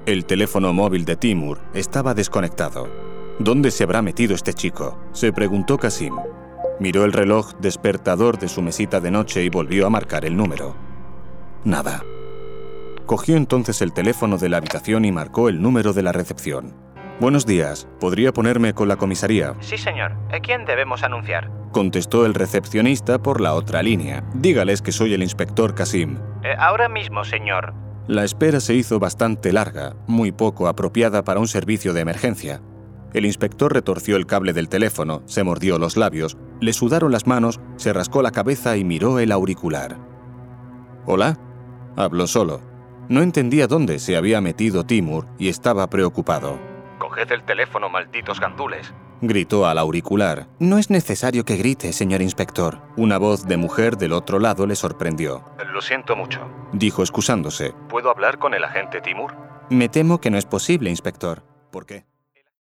El teléfono móvil de Timur estaba desconectado. ¿Dónde se habrá metido este chico?, se preguntó Kasim. Miró el reloj despertador de su mesita de noche y volvió a marcar el número. Nada. Cogió entonces el teléfono de la habitación y marcó el número de la recepción. «Buenos días, ¿podría ponerme con la comisaría?» Sí, señor. ¿A quién debemos anunciar? Contestó el recepcionista por la otra línea. «Dígales que soy el inspector Kasim». Ahora mismo, señor. La espera se hizo bastante larga, muy poco apropiada para un servicio de emergencia. El inspector retorció el cable del teléfono, se mordió los labios, le sudaron las manos, se rascó la cabeza y miró el auricular. «¿Hola?» Habló solo. No entendía dónde se había metido Timur y estaba preocupado. «Coged el teléfono, malditos gandules», gritó al auricular. «No es necesario que grite, señor inspector». Una voz de mujer del otro lado le sorprendió. «Lo siento mucho», dijo excusándose. ¿puedo hablar con el agente Timur? «Me temo que no es posible, inspector». ¿Por qué?